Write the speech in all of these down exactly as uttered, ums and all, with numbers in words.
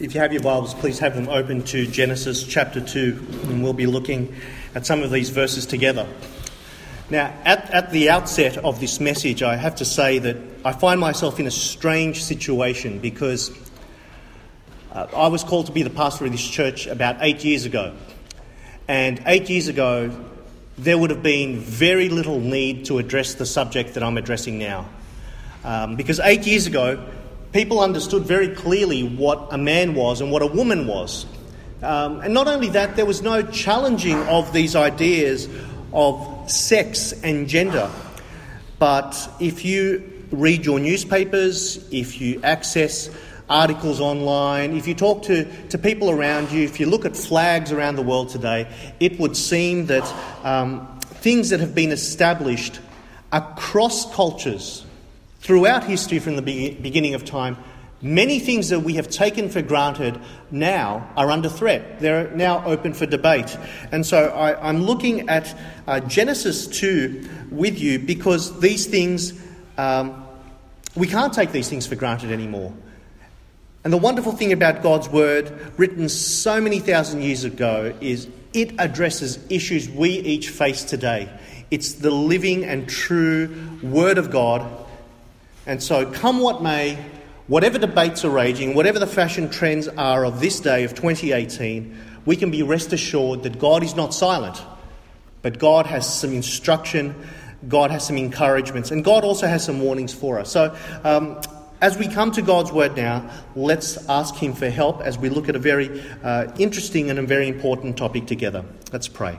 If you have your Bibles, please have them open to Genesis chapter two, and we'll be looking at some of these verses together. Now, at, at the outset of this message, I have to say that I find myself in a strange situation because uh, I was called to be the pastor of this church about eight years ago. And eight years ago, there would have been very little need to address the subject that I'm addressing now. Um, because eight years ago, people understood very clearly what a man was and what a woman was. Um, and not only that, there was no challenging of these ideas of sex and gender. But if you read your newspapers, if you access articles online, if you talk to, to people around you, if you look at flags around the world today, it would seem that um, things that have been established across cultures throughout history from the be- beginning of time, many things that we have taken for granted now are under threat. They're now open for debate. And so I, I'm looking at uh, Genesis two with you because these things, um, we can't take these things for granted anymore. And the wonderful thing about God's Word, written so many thousand years ago, is it addresses issues we each face today. It's the living and true Word of God. And so, come what may, whatever debates are raging, whatever the fashion trends are of this day of twenty eighteen, we can be rest assured that God is not silent, but God has some instruction, God has some encouragements, and God also has some warnings for us. So, um, as we come to God's Word now, let's ask Him for help as we look at a very uh, interesting and a very important topic together. Let's pray.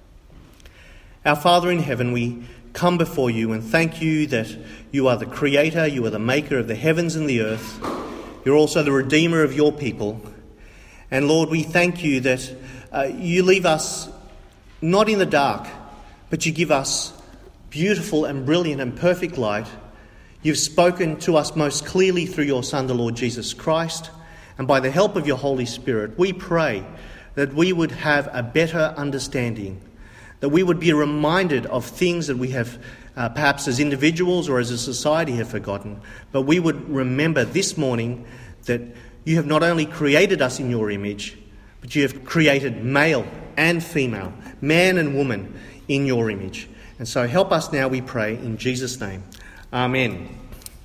Our Father in heaven, we come before you and thank you that you are the creator, you are the maker of the heavens and the earth. You're also the redeemer of your people. And Lord, we thank you that uh, you leave us not in the dark, but you give us beautiful and brilliant and perfect light. You've spoken to us most clearly through your Son, the Lord Jesus Christ. And by the help of your Holy Spirit, we pray that we would have a better understanding, that we would be reminded of things that we have uh, perhaps as individuals or as a society have forgotten. But we would remember this morning that you have not only created us in your image, but you have created male and female, man and woman in your image. And so help us now, we pray, in Jesus' name. Amen.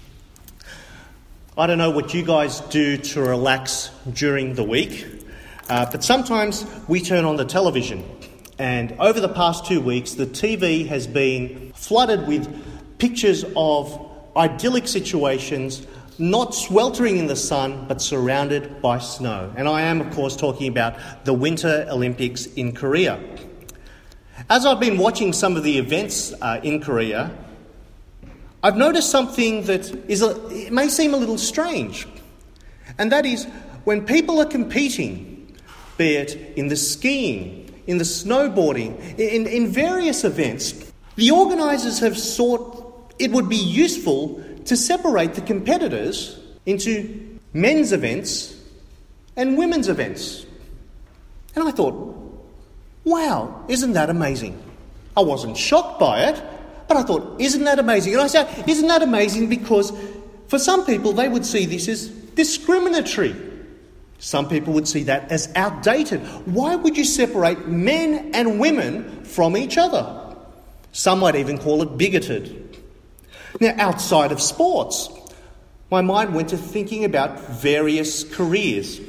I don't know what you guys do to relax during the week, uh, but sometimes we turn on the television. And over the past two weeks, the T V has been flooded with pictures of idyllic situations, not sweltering in the sun, but surrounded by snow. And I am, of course, talking about the Winter Olympics in Korea. As I've been watching some of the events uh, in Korea, I've noticed something that is a, it may seem a little strange. And that is when people are competing, be it in the skiing, in the snowboarding, in, in various events, the organisers have thought it would be useful to separate the competitors into men's events and women's events. And I thought, wow, isn't that amazing? I wasn't shocked by it, but I thought, isn't that amazing? And I said, isn't that amazing because for some people they would see this as discriminatory. Some people would see that as outdated. Why would you separate men and women from each other? Some might even call it bigoted. Now, outside of sports, my mind went to thinking about various careers.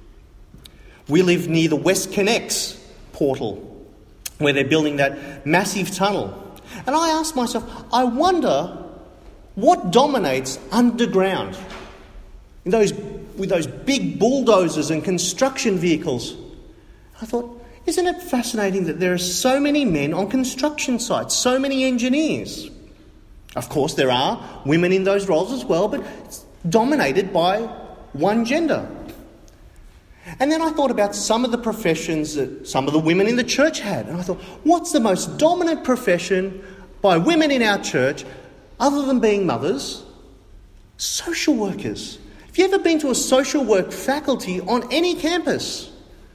We live near the WestConnex portal, where they're building that massive tunnel. And I asked myself, I wonder what dominates underground in those with those big bulldozers and construction vehicles. I thought, isn't it fascinating that there are so many men on construction sites, so many engineers? Of course, there are women in those roles as well, but it's dominated by one gender. And then I thought about some of the professions that some of the women in the church had. And I thought, what's the most dominant profession by women in our church, other than being mothers? Social workers. Have you ever been to a social work faculty on any campus?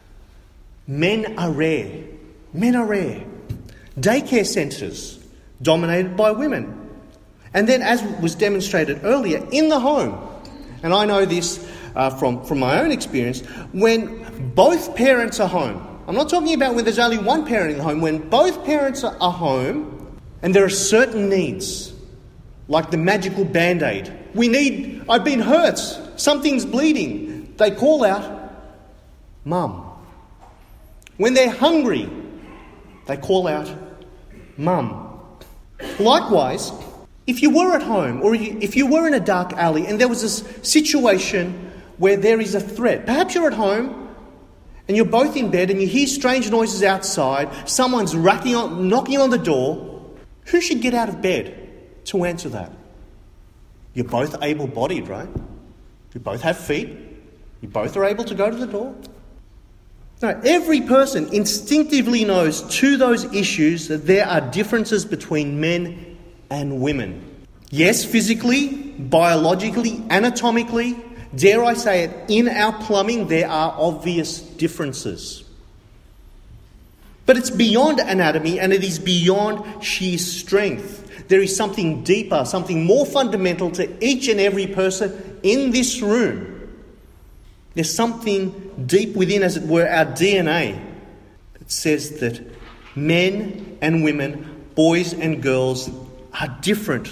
Men are rare. Men are rare. Daycare centres, dominated by women. And then, as was demonstrated earlier, in the home. And I know this uh, from, from my own experience, when both parents are home. I'm not talking about when there's only one parent in the home. When both parents are, are home and there are certain needs, like the magical Band-Aid. We need, I've been hurt, something's bleeding. They call out, Mum. When they're hungry, they call out, Mum. Likewise, if you were at home or if you were in a dark alley and there was a situation where there is a threat, perhaps you're at home and you're both in bed and you hear strange noises outside, someone's racking on, knocking on the door, who should get out of bed to answer that? You're both able-bodied, right? You both have feet. You both are able to go to the door. No, every person instinctively knows to those issues that there are differences between men and women. Yes, physically, biologically, anatomically, dare I say it, in our plumbing there are obvious differences. But it's beyond anatomy and it is beyond sheer strength. There is something deeper, something more fundamental to each and every person in this room. There's something deep within, as it were, our D N A that says that men and women, boys and girls are different.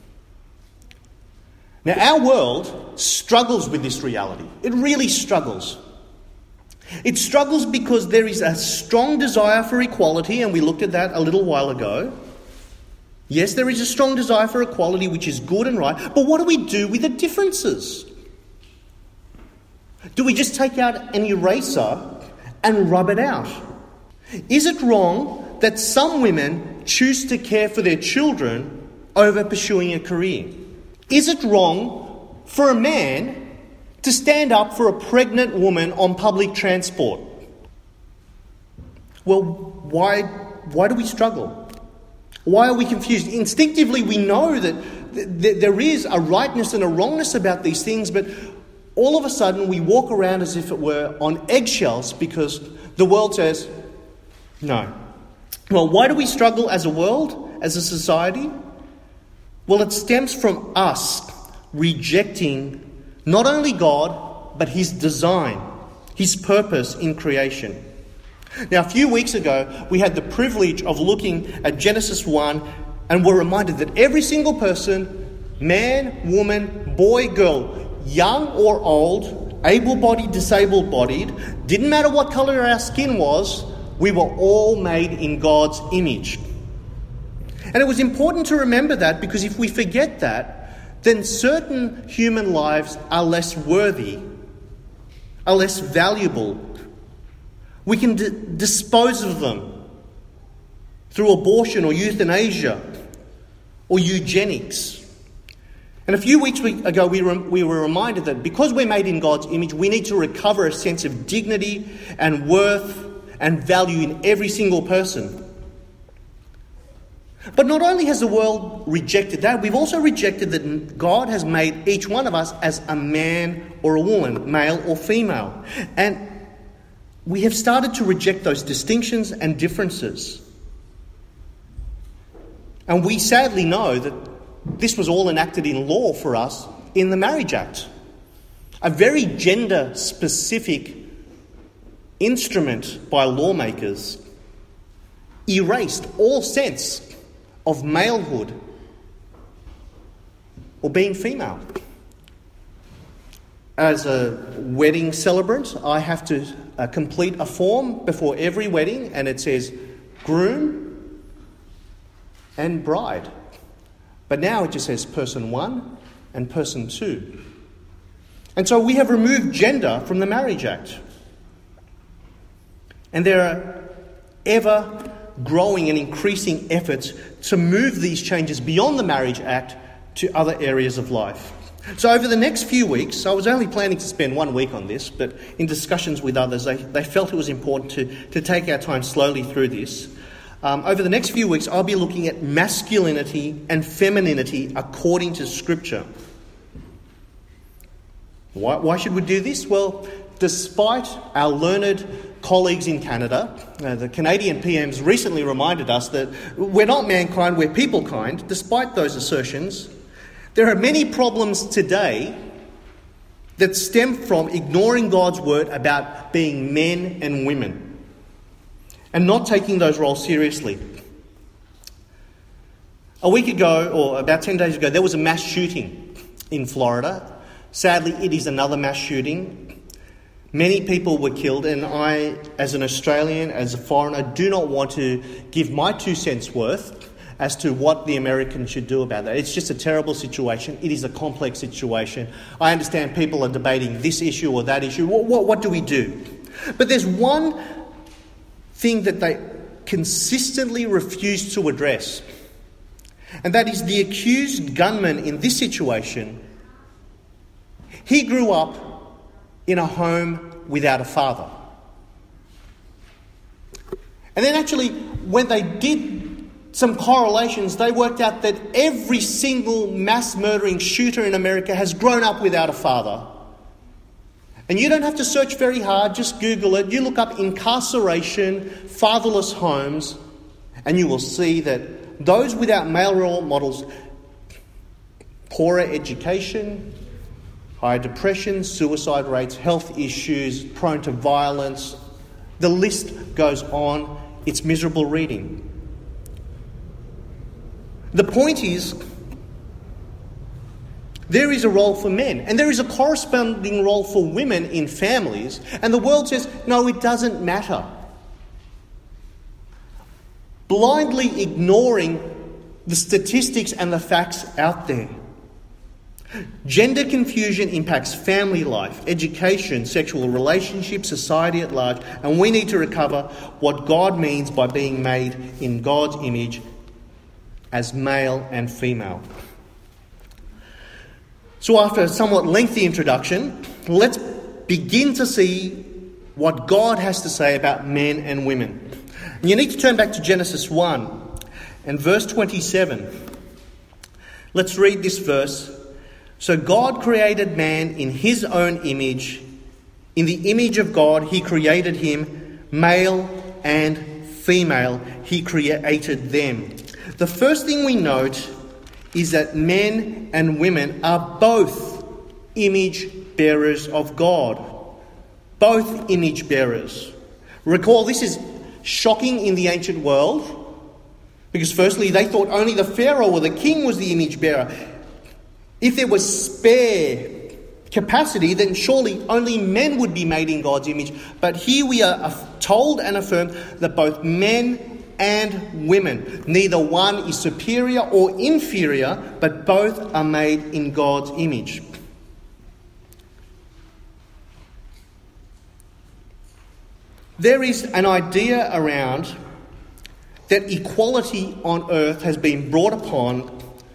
Now, our world struggles with this reality. It really struggles. It struggles because there is a strong desire for equality, and we looked at that a little while ago. Yes, there is a strong desire for equality, which is good and right, but what do we do with the differences? Do we just take out an eraser and rub it out? Is it wrong that some women choose to care for their children over pursuing a career? Is it wrong for a man to stand up for a pregnant woman on public transport? Well, why, why do we struggle? Why are we confused? Instinctively, we know that th- th- there is a rightness and a wrongness about these things, but all of a sudden we walk around as if it were on eggshells because the world says, no. Well, why do we struggle as a world, as a society? Well, it stems from us rejecting not only God, but His design, His purpose in creation. Now, a few weeks ago, we had the privilege of looking at Genesis one and were reminded that every single person, man, woman, boy, girl, young or old, able-bodied, disabled-bodied, didn't matter what colour our skin was, we were all made in God's image. And it was important to remember that, because if we forget that, then certain human lives are less worthy, are less valuable. We can d- dispose of them through abortion or euthanasia or eugenics. And a few weeks ago, we were, we were reminded that because we're made in God's image, we need to recover a sense of dignity and worth and value in every single person. But not only has the world rejected that, we've also rejected that God has made each one of us as a man or a woman, male or female. And we have started to reject those distinctions and differences. And we sadly know that this was all enacted in law for us in the Marriage Act. A very gender-specific instrument by lawmakers erased all sense of malehood or being female. As a wedding celebrant, I have to uh, complete a form before every wedding, and it says groom and bride. But now it just says person one and person two. And so we have removed gender from the Marriage Act. And there are ever growing and increasing efforts to move these changes beyond the Marriage Act to other areas of life. So over the next few weeks, I was only planning to spend one week on this, but in discussions with others, they, they felt it was important to, to take our time slowly through this. Um, over the next few weeks, I'll be looking at masculinity and femininity according to Scripture. Why, why should we do this? Well, despite our learned colleagues in Canada, uh, the Canadian P Ms recently reminded us that we're not mankind, we're people kind. Despite those assertions, there are many problems today that stem from ignoring God's word about being men and women and not taking those roles seriously. A week ago, or about ten days ago, there was a mass shooting in Florida. Sadly, it is another mass shooting. Many people were killed, and I, as an Australian, as a foreigner, do not want to give my two cents worth as to what the Americans should do about that. It's just a terrible situation. It is a complex situation. I understand people are debating this issue or that issue. What, what, what do we do? But there's one thing that they consistently refuse to address, and that is the accused gunman in this situation. He grew up in a home without a father. And then actually, when they did some correlations, they worked out that every single mass murdering shooter in America has grown up without a father. And you don't have to search very hard, just Google it. You look up incarceration, fatherless homes, and you will see that those without male role models, poorer education, higher depression, suicide rates, health issues, prone to violence, the list goes on. It's miserable reading. The point is, there is a role for men, and there is a corresponding role for women in families, and the world says, no, it doesn't matter. Blindly ignoring the statistics and the facts out there. Gender confusion impacts family life, education, sexual relationships, society at large, and we need to recover what God means by being made in God's image as male and female. So after a somewhat lengthy introduction, let's begin to see what God has to say about men and women. And you need to turn back to Genesis one and verse twenty-seven. Let's read this verse. So God created man in his own image. In the image of God, he created him, male and female, he created them. The first thing we note is that men and women are both image bearers of God. Both image bearers. Recall, this is shocking in the ancient world, because firstly, they thought only the Pharaoh or the king was the image bearer. If there was spare capacity, then surely only men would be made in God's image. But here we are told and affirmed that both men and women, neither one is superior or inferior, but both are made in God's image. There is an idea around that equality on earth has been brought upon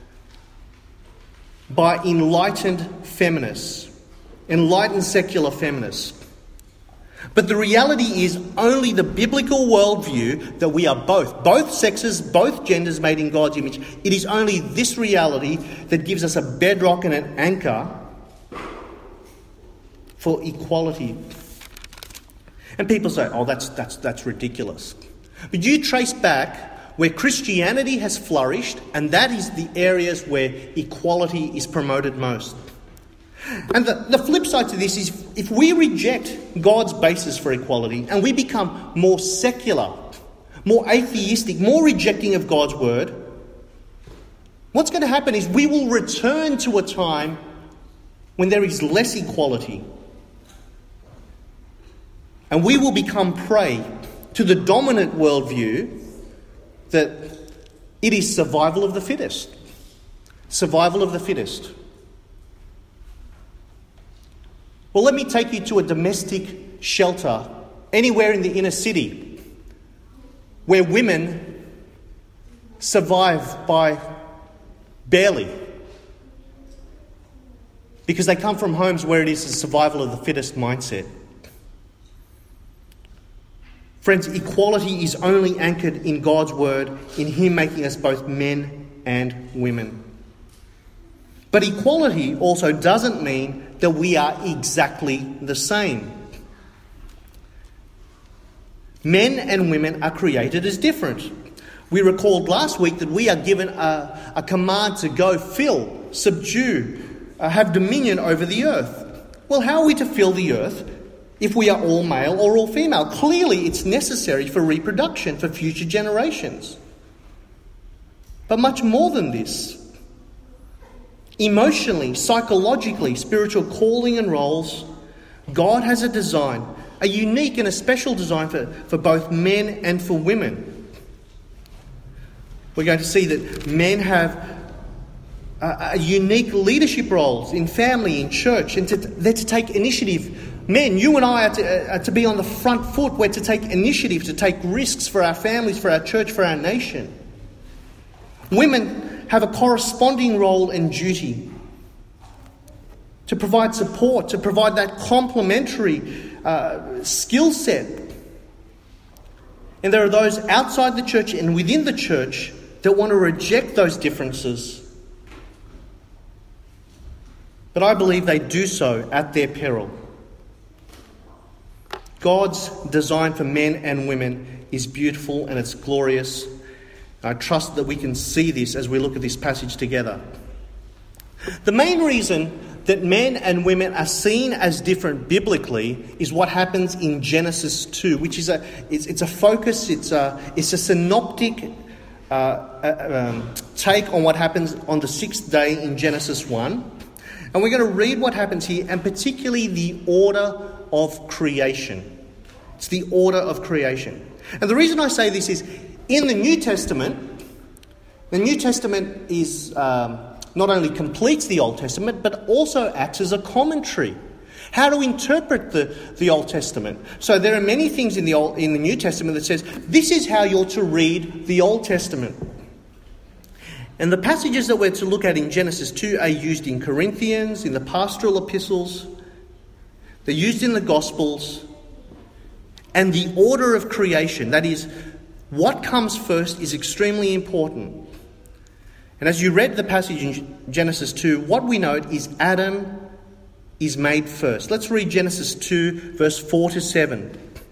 by enlightened feminists, enlightened secular feminists. But the reality is only the biblical worldview that we are both, both sexes, both genders made in God's image. It is only this reality that gives us a bedrock and an anchor for equality. And people say, oh, that's that's that's ridiculous. But you trace back where Christianity has flourished, and that is the areas where equality is promoted most. And the, the flip side to this is, if we reject God's basis for equality and we become more secular, more atheistic, more rejecting of God's word, what's going to happen is we will return to a time when there is less equality. And we will become prey to the dominant worldview that it is survival of the fittest. Survival of the fittest. Well, let me take you to a domestic shelter anywhere in the inner city where women survive by barely, because they come from homes where it is a survival of the fittest mindset. Friends, equality is only anchored in God's word, in him making us both men and women. But equality also doesn't mean that we are exactly the same. Men and women are created as different. We recalled last week that we are given a, a command to go, fill, subdue, uh, have dominion over the earth. Well, how are we to fill the earth if we are all male or all female? Clearly, it's necessary for reproduction for future generations. But much more than this. Emotionally, psychologically, spiritual calling and roles, God has a design, a unique and a special design for, for both men and for women. We're going to see that men have a, a unique leadership roles in family, in church, and to, they're to take initiative. Men, you and I are to, are to be on the front foot. We're to take initiative, to take risks for our families, for our church, for our nation. Women have a corresponding role and duty to provide support, to provide that complementary uh, skill set. And there are those outside the church and within the church that want to reject those differences. But I believe they do so at their peril. God's design for men and women is beautiful and it's glorious. I trust that we can see this as we look at this passage together. The main reason that men and women are seen as different biblically is what happens in Genesis two, which is a it's, it's a focus, it's a it's a synoptic uh, uh, um, take on what happens on the sixth day in Genesis one, and we're going to read what happens here, and particularly the order of creation. It's the order of creation, and the reason I say this is in the New Testament. The New Testament is. Um, not only completes the Old Testament, but also acts as a commentary. How to interpret the, the Old Testament. So there are many things in the Old, in the New Testament that says, this is how you're to read the Old Testament. And the passages that we're to look at in Genesis two are used in Corinthians, in the pastoral epistles. They're used in the Gospels. And the order of creation, that is, what comes first, is extremely important. And as you read the passage in Genesis two, what we note is Adam is made first. Let's read Genesis two, verse four to seven.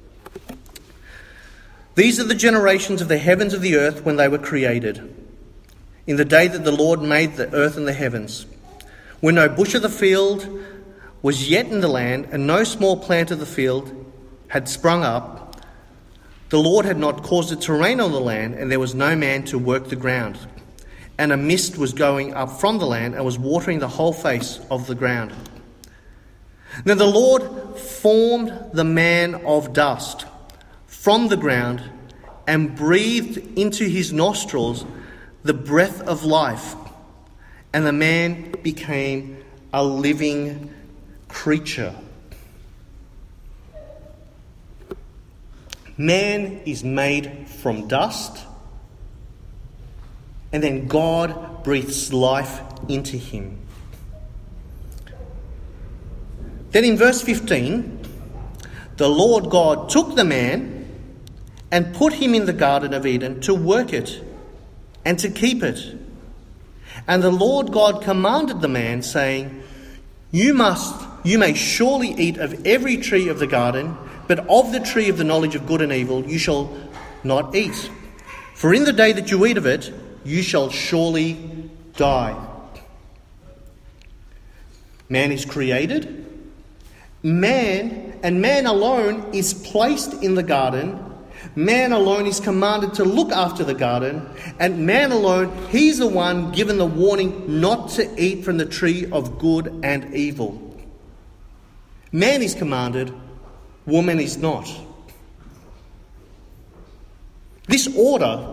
These are the generations of the heavens of the earth when they were created, in the day that the Lord made the earth and the heavens, when no bush of the field was yet in the land, and no small plant of the field had sprung up. The Lord had not caused it to rain on the land, and there was no man to work the ground. And a mist was going up from the land and was watering the whole face of the ground. Then the Lord formed the man of dust from the ground and breathed into his nostrils the breath of life, and the man became a living creature. Man is made from dust, and then God breathes life into him. Then in verse fifteen, the Lord God took the man and put him in the Garden of Eden to work it and to keep it. And the Lord God commanded the man, saying, You must, you may surely eat of every tree of the garden, but of the tree of the knowledge of good and evil you shall not eat. For in the day that you eat of it, you shall surely die. Man is created. Man, and man alone, is placed in the garden. Man alone is commanded to look after the garden. And man alone, he's the one given the warning not to eat from the tree of good and evil. Man is commanded, woman is not. This order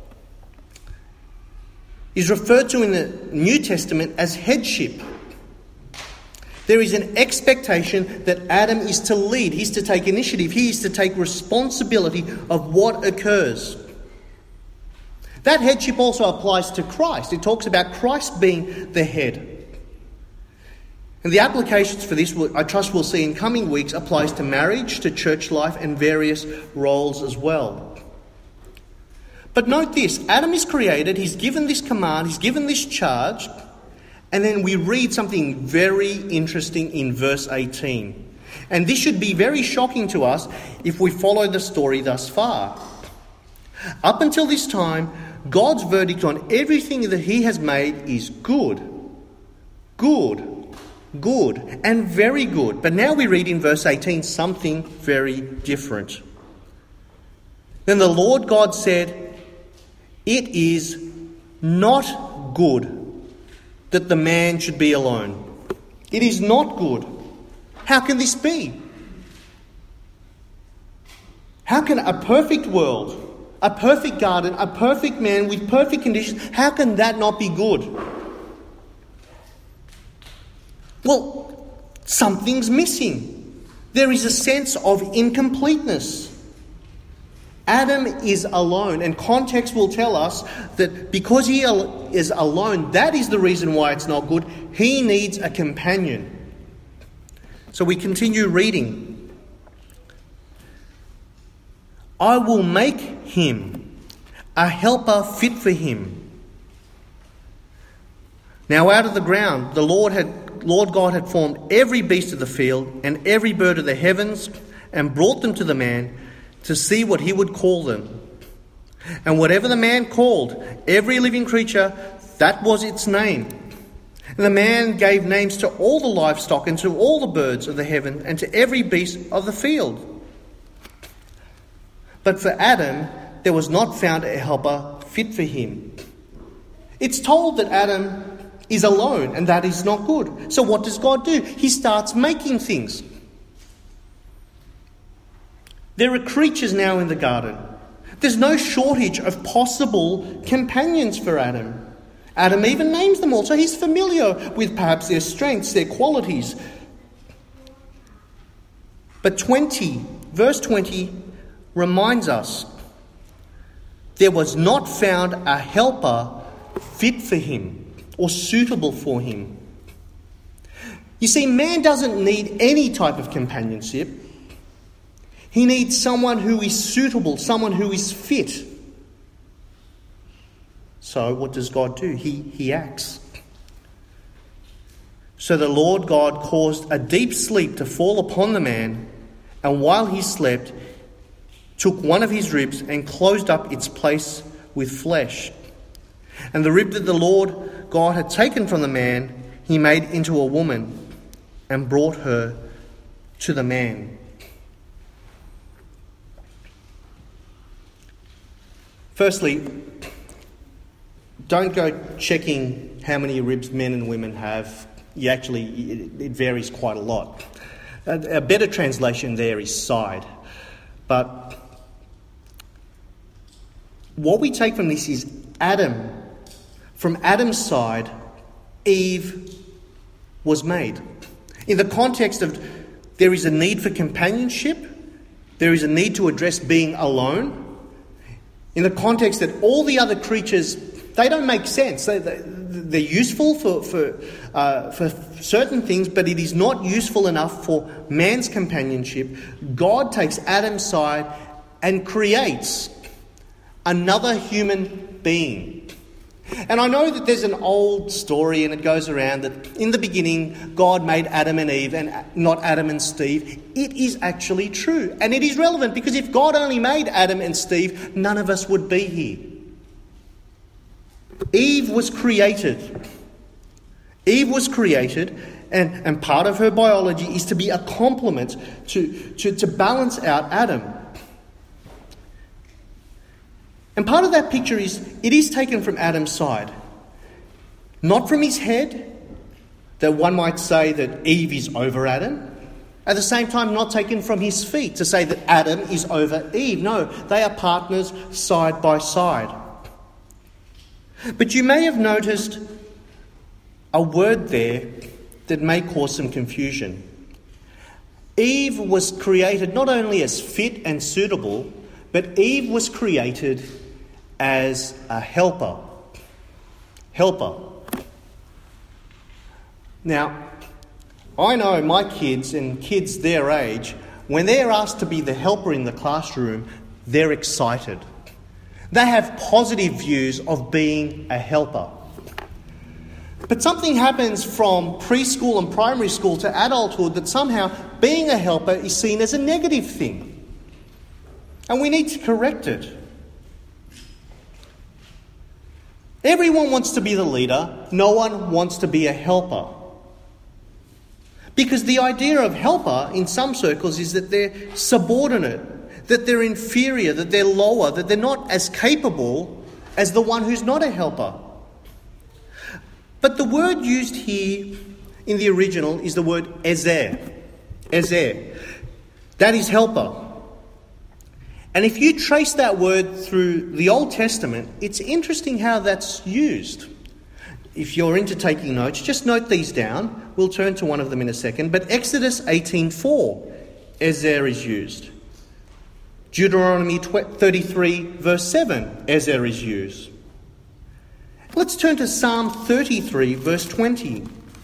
is referred to in the New Testament as headship. There is an expectation that Adam is to lead. He's to take initiative. He is to take responsibility of what occurs. That headship also applies to Christ. It talks about Christ being the head. And the applications for this, I trust we'll see in coming weeks, applies to marriage, to church life, and various roles as well. But note this, Adam is created, he's given this command, he's given this charge, and then we read something very interesting in verse eighteen. And this should be very shocking to us if we follow the story thus far. Up until this time, God's verdict on everything that he has made is good. Good. good and very good. But now we read in verse eighteen something very different. Then the Lord God said, "It is not good that the man should be alone." It is not good. How can this be? How can a perfect world, a perfect garden, a perfect man with perfect conditions, how can that not be good? Well, something's missing. There is a sense of incompleteness. Adam is alone, and context will tell us that because he is alone, that is the reason why it's not good. He needs a companion. So we continue reading. "I will make him a helper fit for him." Now out of the ground, the Lord had Lord God had formed every beast of the field and every bird of the heavens and brought them to the man to see what he would call them. And whatever the man called every living creature, that was its name. And the man gave names to all the livestock and to all the birds of the heaven and to every beast of the field. But for Adam, there was not found a helper fit for him. It's told that Adam is alone, and that is not good. So what does God do? He starts making things. There are creatures now in the garden. There's no shortage of possible companions for Adam. Adam even names them all, so he's familiar with perhaps their strengths, their qualities. But twenty, verse twenty reminds us, there was not found a helper fit for him or suitable for him. You see, man doesn't need any type of companionship. He needs someone who is suitable, someone who is fit. So what does God do? He, he acts. So the Lord God caused a deep sleep to fall upon the man, and while he slept, took one of his ribs and closed up its place with flesh. And the rib that the Lord God had taken from the man, he made into a woman and brought her to the man. Firstly, don't go checking how many ribs men and women have. You actually, it, it varies quite a lot. A, a better translation there is side. But what we take from this is Adam. From Adam's side, Eve was made. In the context of there is a need for companionship, there is a need to address being alone. In the context that all the other creatures, they don't make sense. They, they, they're useful for for, uh, for certain things, but it is not useful enough for man's companionship. God takes Adam's side and creates another human being. And I know that there's an old story and it goes around that in the beginning God made Adam and Eve and not Adam and Steve. It is actually true. And it is relevant because if God only made Adam and Steve, none of us would be here. Eve was created. Eve was created and, and part of her biology is to be a complement to, to, to balance out Adam. And part of that picture is, it is taken from Adam's side. Not from his head, that one might say that Eve is over Adam. At the same time, not taken from his feet to say that Adam is over Eve. No, they are partners side by side. But you may have noticed a word there that may cause some confusion. Eve was created not only as fit and suitable, but Eve was created as a helper. Helper. Now, I know my kids and kids their age, when they're asked to be the helper in the classroom, they're excited. They have positive views of being a helper. But something happens from preschool and primary school to adulthood that somehow being a helper is seen as a negative thing. And we need to correct it. Everyone wants to be the leader. No one wants to be a helper. Because the idea of helper in some circles is that they're subordinate, that they're inferior, that they're lower, that they're not as capable as the one who's not a helper. But the word used here in the original is the word ezer. Ezer. That is helper. And if you trace that word through the Old Testament, it's interesting how that's used. If you're into taking notes, just note these down. We'll turn to one of them in a second. But Exodus eighteen four, ezer is used. Deuteronomy thirty-three verse seven, ezer is used. Let's turn to Psalm thirty-three verse twenty.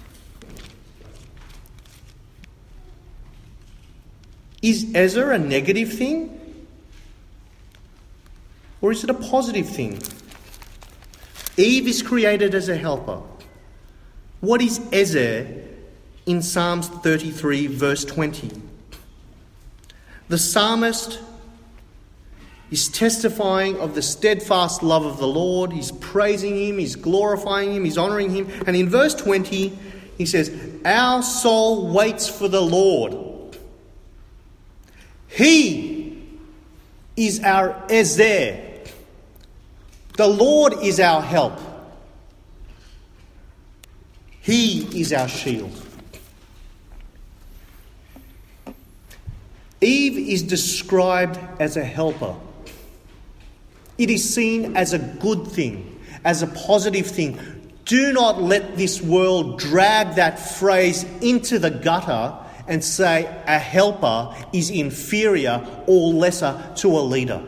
Is ezer a negative thing? Or is it a positive thing? Eve is created as a helper. What is ezer in Psalms thirty-three verse twenty? The psalmist is testifying of the steadfast love of the Lord. He's praising him, he's glorifying him, he's honouring him. And in verse twenty, he says, our soul waits for the Lord. He is our ezer. The Lord is our help. He is our shield. Eve is described as a helper. It is seen as a good thing, as a positive thing. Do not let this world drag that phrase into the gutter and say a helper is inferior or lesser to a leader.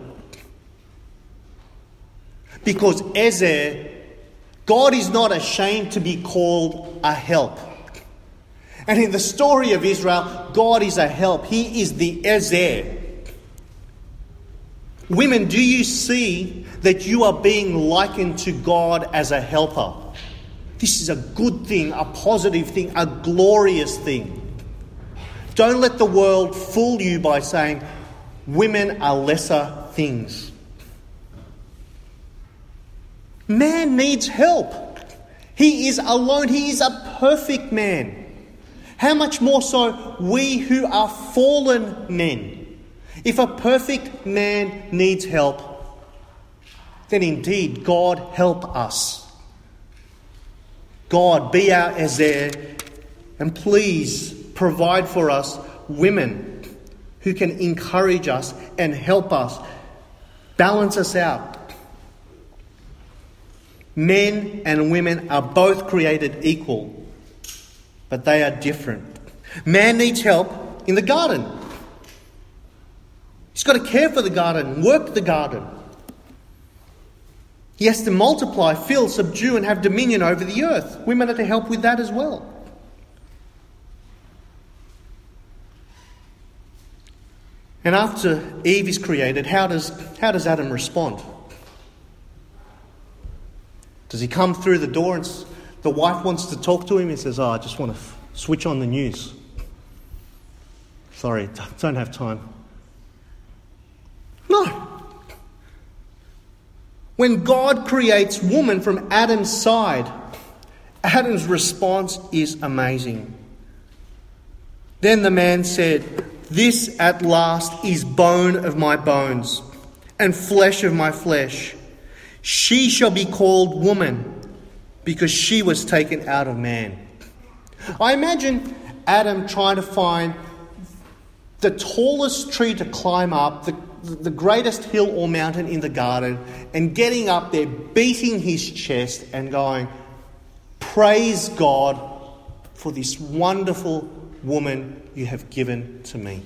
Because ezer, God is not ashamed to be called a help. And in the story of Israel, God is a help. He is the ezer. Women, do you see that you are being likened to God as a helper? This is a good thing, a positive thing, a glorious thing. Don't let the world fool you by saying women are lesser things. Man needs help. He is alone. He is a perfect man. How much more so we who are fallen men? If a perfect man needs help, then indeed God help us. God, be our ezer, and please provide for us women who can encourage us and help us, balance us out. Men and women are both created equal, but they are different. Man needs help in the garden. He's got to care for the garden, work the garden. He has to multiply, fill, subdue, and have dominion over the earth. Women are to help with that as well. And after Eve is created, how does, how does Adam respond? Does he come through the door and the wife wants to talk to him? He says, oh, I just want to f- switch on the news. Sorry, don't have time. No. When God creates woman from Adam's side, Adam's response is amazing. Then the man said, this at last is bone of my bones and flesh of my flesh. She shall be called woman because she was taken out of man. I imagine Adam trying to find the tallest tree to climb up, the, the greatest hill or mountain in the garden, and getting up there, beating his chest and going, praise God for this wonderful woman you have given to me.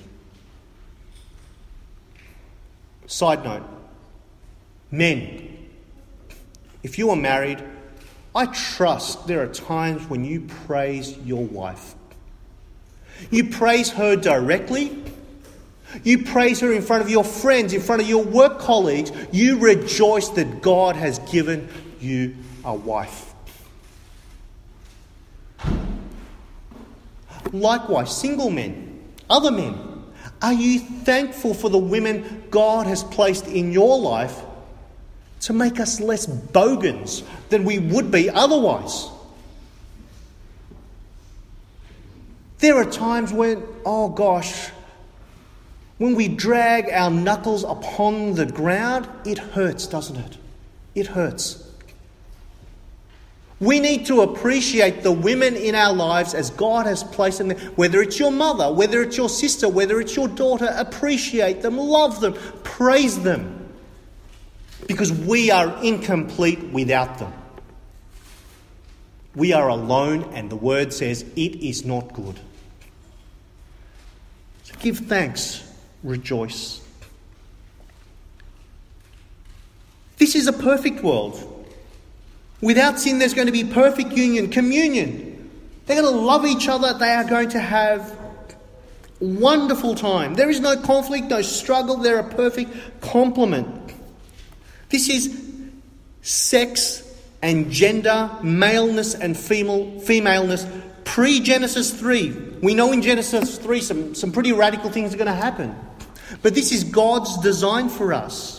Side note, men, if you are married, I trust there are times when you praise your wife. You praise her directly. You praise her in front of your friends, in front of your work colleagues. You rejoice that God has given you a wife. Likewise, single men, other men, are you thankful for the women God has placed in your life to make us less bogans than we would be otherwise? There are times when, oh gosh, when we drag our knuckles upon the ground, it hurts, doesn't it? It hurts. We need to appreciate the women in our lives as God has placed them there. Whether it's your mother, whether it's your sister, whether it's your daughter, appreciate them, love them, praise them. Because we are incomplete without them. We are alone, and the word says it is not good. So give thanks, rejoice. This is a perfect world. Without sin, there's going to be perfect union, communion. They're going to love each other. They are going to have a wonderful time. There is no conflict, no struggle. They're a perfect complement. This is sex and gender, maleness and female, femaleness, pre-Genesis three. We know in Genesis three some, some pretty radical things are going to happen. But this is God's design for us.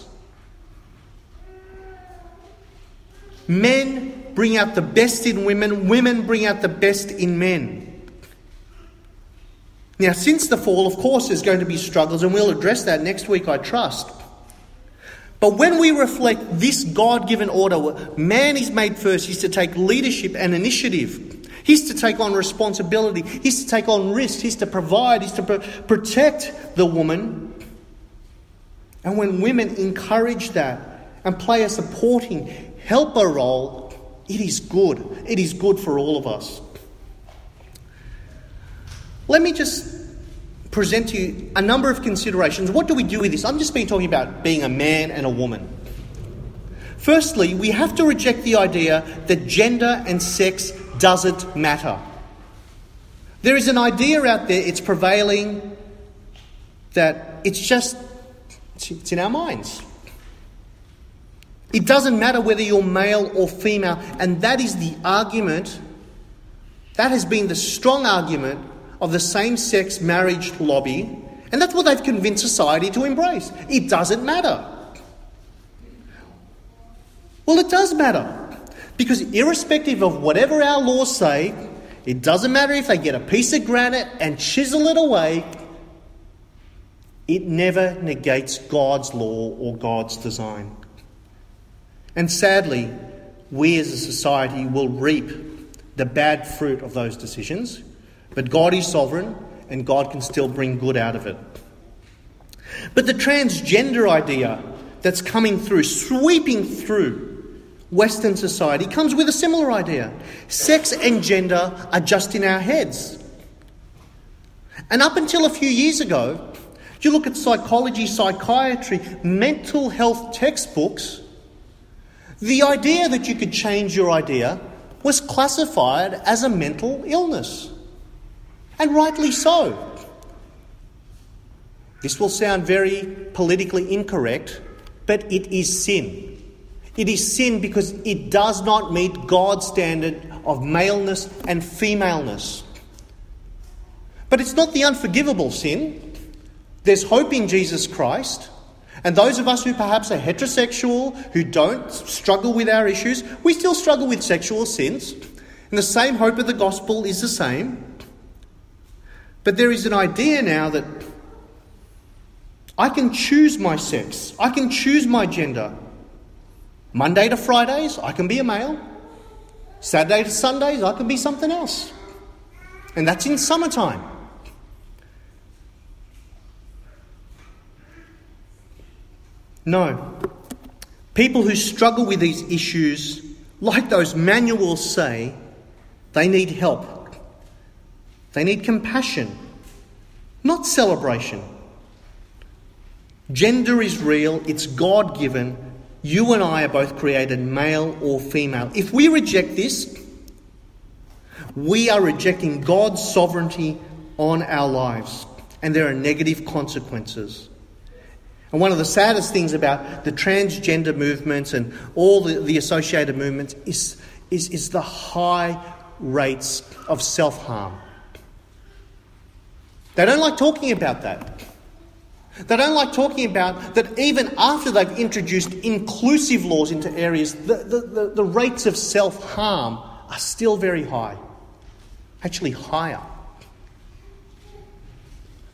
Men bring out the best in women. Women bring out the best in men. Now, since the fall, of course, there's going to be struggles, and we'll address that next week, I trust. But when we reflect this God-given order, man is made first. He's to take leadership and initiative. He's to take on responsibility. He's to take on risk. He's to provide. He's to pr- protect the woman. And when women encourage that and play a supporting helper role, it is good. It is good for all of us. Let me just present to you a number of considerations. What do we do with this? I'm just been talking about being a man and a woman. Firstly, we have to reject the idea that gender and sex doesn't matter. There is an idea out there, it's prevailing, that it's just, it's in our minds. It doesn't matter whether you're male or female, and that is the argument, that has been the strong argument of the same-sex marriage lobby, and that's what they've convinced society to embrace. It doesn't matter. Well, it does matter, because irrespective of whatever our laws say, it doesn't matter if they get a piece of granite and chisel it away, it never negates God's law or God's design. And sadly, we as a society will reap the bad fruit of those decisions, but God is sovereign and God can still bring good out of it. But the transgender idea that's coming through, sweeping through Western society, comes with a similar idea. Sex and gender are just in our heads. And up until a few years ago, you look at psychology, psychiatry, mental health textbooks, the idea that you could change your idea was classified as a mental illness. And rightly so. This will sound very politically incorrect, but it is sin. It is sin because it does not meet God's standard of maleness and femaleness. But it's not the unforgivable sin. There's hope in Jesus Christ. And those of us who perhaps are heterosexual, who don't struggle with our issues, we still struggle with sexual sins. And the same hope of the gospel is the same. But there is an idea now that I can choose my sex. I can choose my gender. Monday to Fridays, I can be a male. Saturday to Sundays, I can be something else. And that's in summertime. No. People who struggle with these issues, like those manuals say, they need help. They need compassion, not celebration. Gender is real, it's God-given. You and I are both created male or female. If we reject this, we are rejecting God's sovereignty on our lives, and there are negative consequences. And one of the saddest things about the transgender movements and all the, the associated movements is, is, is the high rates of self-harm. They don't like talking about that. They don't like talking about that even after they've introduced inclusive laws into areas, the, the, the, the rates of self-harm are still very high. Actually higher.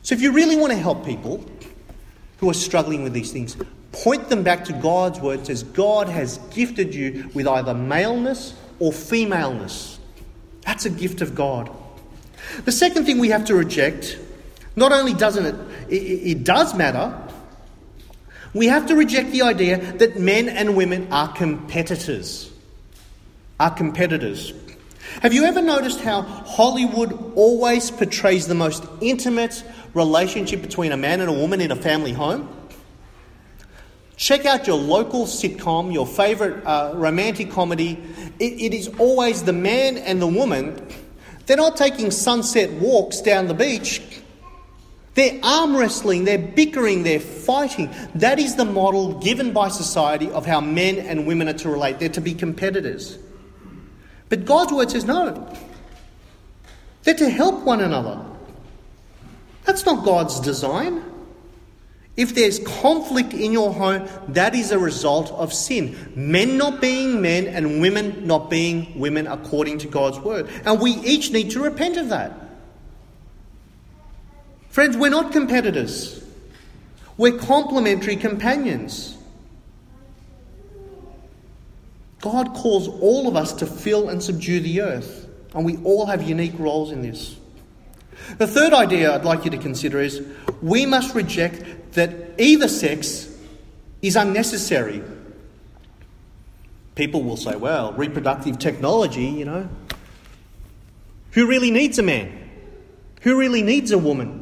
So if you really want to help people who are struggling with these things, point them back to God's word. It says God has gifted you with either maleness or femaleness. That's a gift of God. The second thing we have to reject, not only doesn't it, it, it does matter, we have to reject the idea that men and women are competitors. Are competitors. Have you ever noticed how Hollywood always portrays the most intimate relationship between a man and a woman in a family home? Check out your local sitcom, your favourite uh, romantic comedy. It, it is always the man and the woman. They're not taking sunset walks down the beach. They're arm wrestling, they're bickering, they're fighting. That is the model given by society of how men and women are to relate. They're to be competitors. But God's word says no. They're to help one another. That's not God's design. If there's conflict in your home, that is a result of sin. Men not being men and women not being women according to God's word. And we each need to repent of that. Friends, we're not competitors. We're complementary companions. God calls all of us to fill and subdue the earth, and we all have unique roles in this. The third idea I'd like you to consider is we must reject that either sex is unnecessary. People will say, well, reproductive technology, you know. Who really needs a man? Who really needs a woman?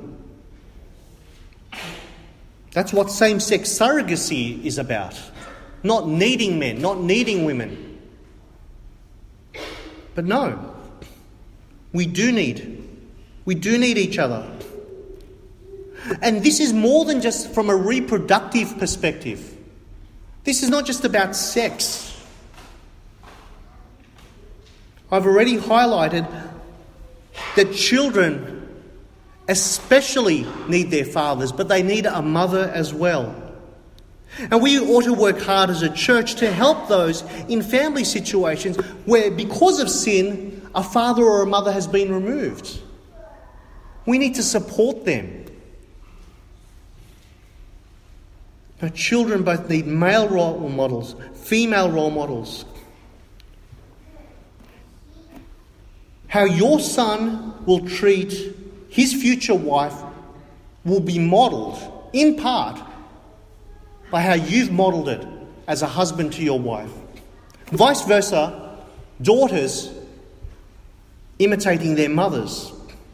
That's what same-sex surrogacy is about. Not needing men, not needing women. But no, we do need, we do need each other. And this is more than just from a reproductive perspective. This is not just about sex. I've already highlighted that children especially need their fathers, but they need a mother as well. And we ought to work hard as a church to help those in family situations where, because of sin, a father or a mother has been removed. We need to support them. But children both need male role models, female role models. How your son will treat his future wife will be modelled, in part, by how you've modelled it as a husband to your wife. Vice versa, daughters imitating their mothers.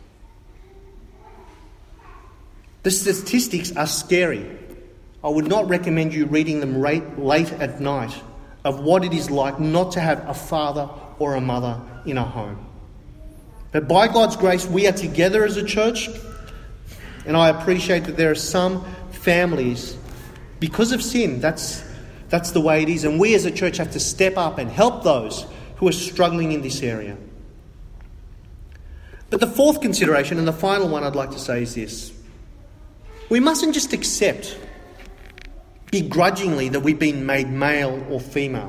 The statistics are scary. I would not recommend you reading them late, late at night of what it is like not to have a father or a mother in a home. But by God's grace, we are together as a church, and I appreciate that there are some families, because of sin, that's, that's the way it is, and we as a church have to step up and help those who are struggling in this area. But the fourth consideration, and the final one I'd like to say, is this. We mustn't just accept begrudgingly that we've been made male or female.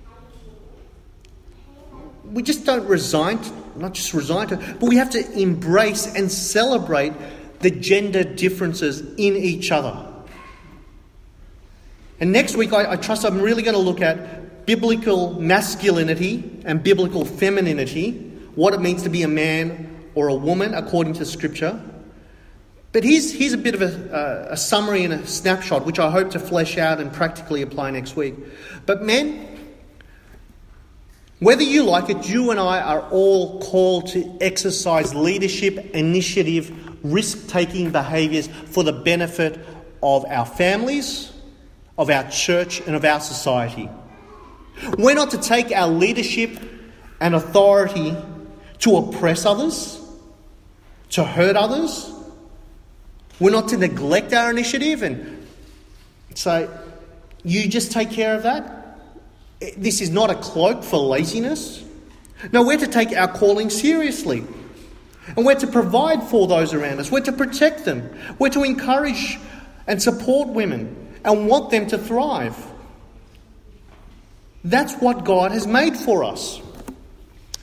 We just don't resign, to, not just resign to, but we have to embrace and celebrate the gender differences in each other. And next week, I, I trust I'm really going to look at biblical masculinity and biblical femininity, what it means to be a man or a woman according to Scripture. But here's, here's a bit of a, a summary and a snapshot, which I hope to flesh out and practically apply next week. But men, whether you like it, you and I are all called to exercise leadership, initiative, risk-taking behaviours for the benefit of our families, of our church and of our society. We're not to take our leadership and authority to oppress others, to hurt others. We're not to neglect our initiative and say, you just take care of that. This is not a cloak for laziness. No, we're to take our calling seriously. And we're to provide for those around us. We're to protect them. We're to encourage and support women and want them to thrive. That's what God has made for us.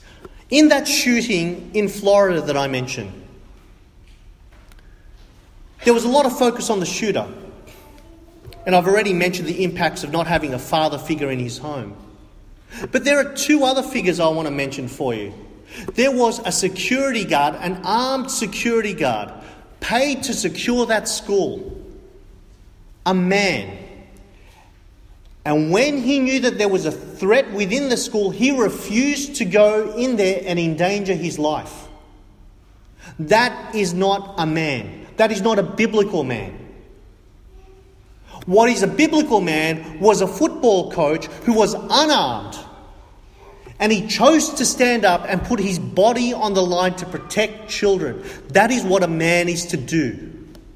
In that shooting in Florida that I mentioned, There was a lot of focus on the shooter. And I've already mentioned the impacts of not having a father figure in his home. But there are two other figures I want to mention for you. There was a security guard, an armed security guard, paid to secure that school. A man. And when he knew that there was a threat within the school, he refused to go in there and endanger his life. That is not a man. That is not a biblical man. What is a biblical man was a football coach who was unarmed. And he chose to stand up and put his body on the line to protect children. That is what a man is to do.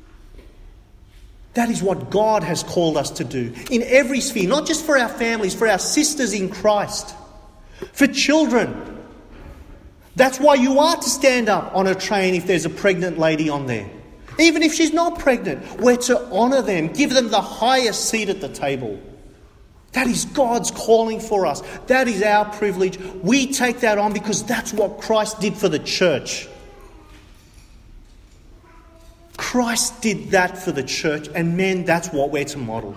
That is what God has called us to do in every sphere, not just for our families, for our sisters in Christ, for children. That's why you are to stand up on a train if there's a pregnant lady on there. Even if she's not pregnant, we're to honour them, give them the highest seat at the table. That is God's calling for us. That is our privilege. We take that on because that's what Christ did for the church. Christ did that for the church, and men, that's what we're to model.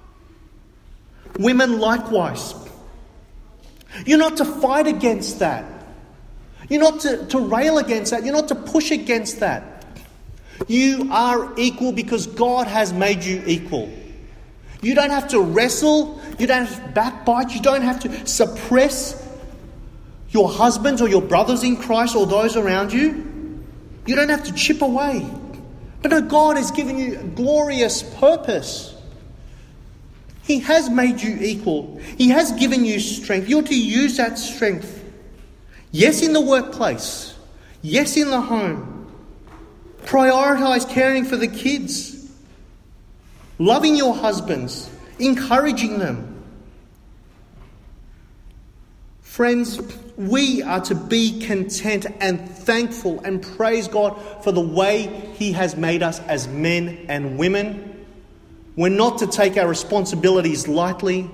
Women likewise. You're not to fight against that. You're not to, to rail against that. You're not to push against that. You are equal because God has made you equal. You don't have to wrestle. You don't have to backbite. You don't have to suppress your husbands or your brothers in Christ or those around you. You don't have to chip away. But no, God has given you a glorious purpose. He has made you equal. He has given you strength. You're to use that strength. Yes, in the workplace. Yes, in the home. Prioritise caring for the kids. Loving your husbands. Encouraging them. Friends, we are to be content and thankful and praise God for the way He has made us as men and women. We're not to take our responsibilities lightly.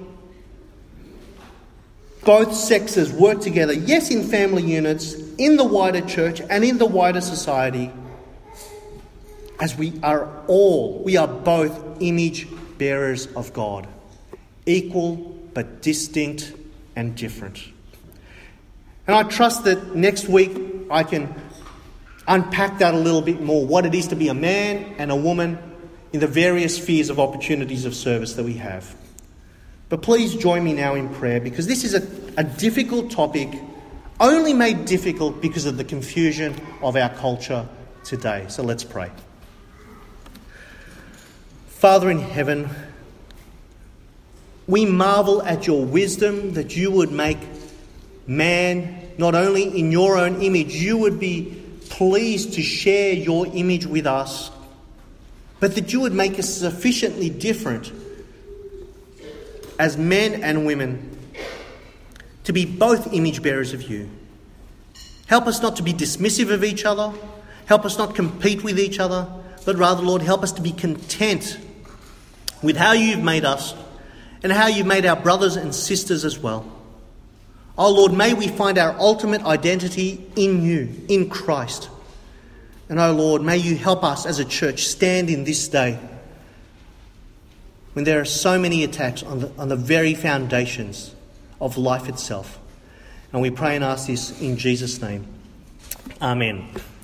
Both sexes work together, yes, in family units, in the wider church and in the wider society. As we are all, we are both image bearers of God. Equal but distinct and different. And I trust that next week I can unpack that a little bit more, what it is to be a man and a woman in the various spheres of opportunities of service that we have. But please join me now in prayer, because this is a, a difficult topic, only made difficult because of the confusion of our culture today. So let's pray. Father in heaven, we marvel at your wisdom that you would make man not only in your own image, you would be pleased to share your image with us, but that you would make us sufficiently different as men and women to be both image bearers of you. Help us not to be dismissive of each other. Help us not compete with each other, but rather, Lord, help us to be content with how you've made us and how you've made our brothers and sisters as well. Oh Lord, may we find our ultimate identity in you, in Christ. And oh Lord, may you help us as a church stand in this day when there are so many attacks on the, on the very foundations of life itself. And we pray and ask this in Jesus' name. Amen.